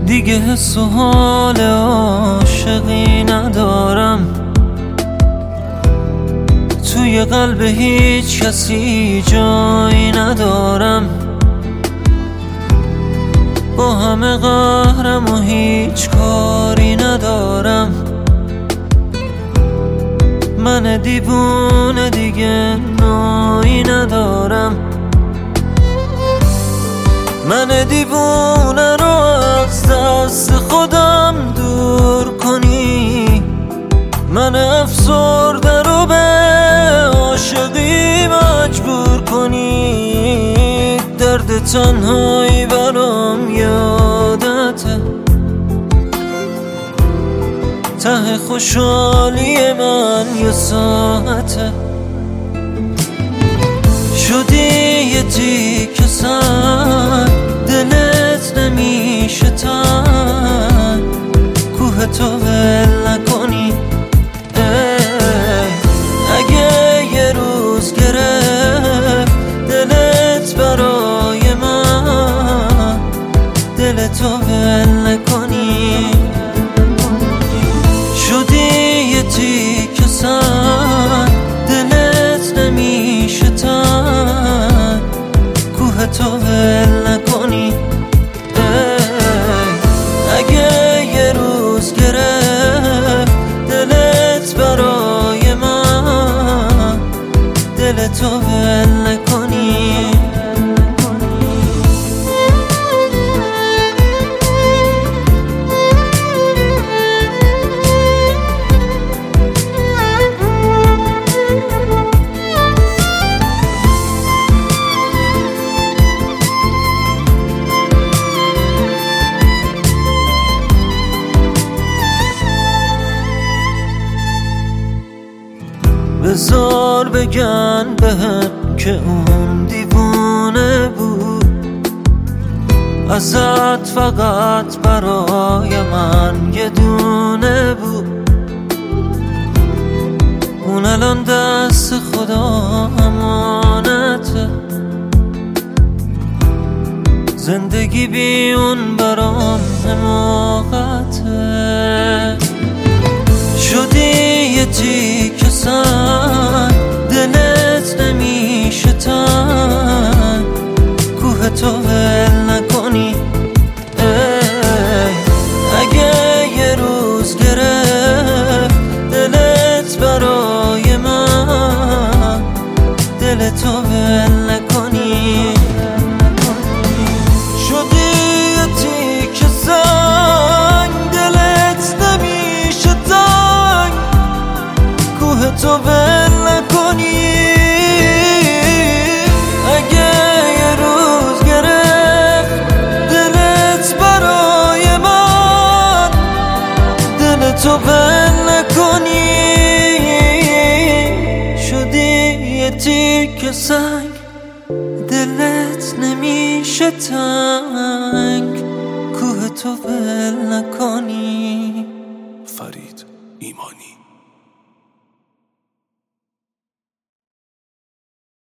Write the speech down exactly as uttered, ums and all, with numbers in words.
دیگه حس و حال عاشقی ندارم، توی قلب هیچ کسی جایی ندارم. با همه قهرم و هیچ کاری ندارم. من دیوونه دیگه نایی ندارم. من دیوونه رو از دست خودم دور کنی، من افسرده رو به عاشقی مجبور کنی. درد تنهایی برام یادته، ته خوشحالی من یه ساعته. شدی یه تیکه سنگ، دلت نمیشه تنگ، کوه تو ول نکنی. اگه یه روز گرفت دلت برای من، دلتو ول نکنی. شدی یه تیکه سنگ، دلت نمیشه تنگ، کوه تو ول نکنی. اگه یه روز گرفت دلت برای من، دلتو ول نکنی. بذار بگن بهم که اون دیوونه بود، ازت فقط برای من یه دونه بود. اون الان دست خدا امانته، زندگی بی اون برام حماقته. شدی یه تیکه سنگ، دلت نمیشه تنگ، کوه تو ول نکنی. اگه یه روز گرفت دلت برای من، دلتو ول نکنی. شدی یه تیکه سنگ، دلت نمیشه تنگ، کوه تو ول نکنی. اگه یه روز گرفت دلت برای من، دلتو ول نکنی. شدی یه تیکه سنگ، دلت نمیشه تنگ، کوه تو ول نکنی.